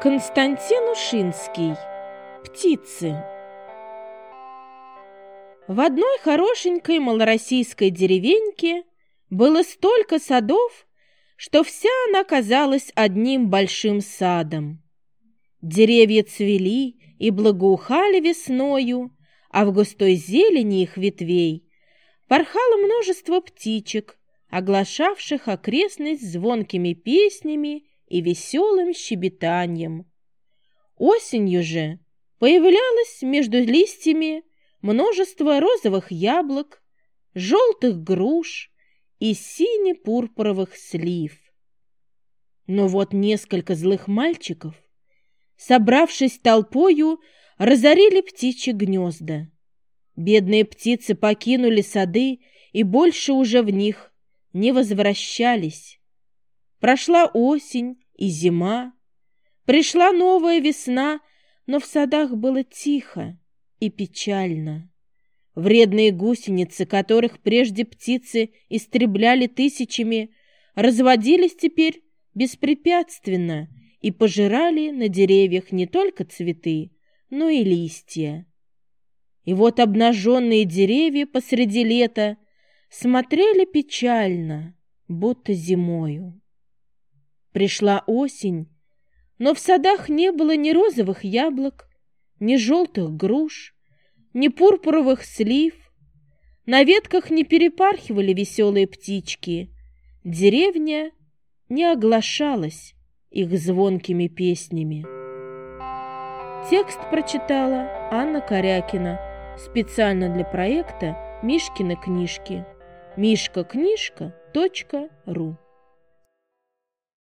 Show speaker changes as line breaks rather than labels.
Константин Ушинский. Птицы. В одной хорошенькой малороссийской деревеньке было столько садов, что вся она казалась одним большим садом. Деревья цвели и благоухали весною, а в густой зелени их ветвей порхало множество птичек, оглашавших окрестность звонкими песнями и веселым щебетанием. Осенью же появлялось между листьями множество розовых яблок, желтых груш и сине-пурпуровых слив. Но вот несколько злых мальчиков, собравшись толпою, разорили птичьи гнезда. Бедные птицы покинули сады и больше уже в них не возвращались. Прошла осень и зима, пришла новая весна, но в садах было тихо и печально. Вредные гусеницы, которых прежде птицы истребляли тысячами, разводились теперь беспрепятственно и пожирали на деревьях не только цветы, но и листья. И вот обнаженные деревья посреди лета смотрели печально, будто зимою. Пришла осень, но в садах не было ни розовых яблок, ни желтых груш, ни пурпуровых слив. На ветках не перепархивали веселые птички. Деревня не оглашалась их звонкими песнями. Текст прочитала Анна Корякина специально для проекта «Мишкины книжки». mishkaknижка.ру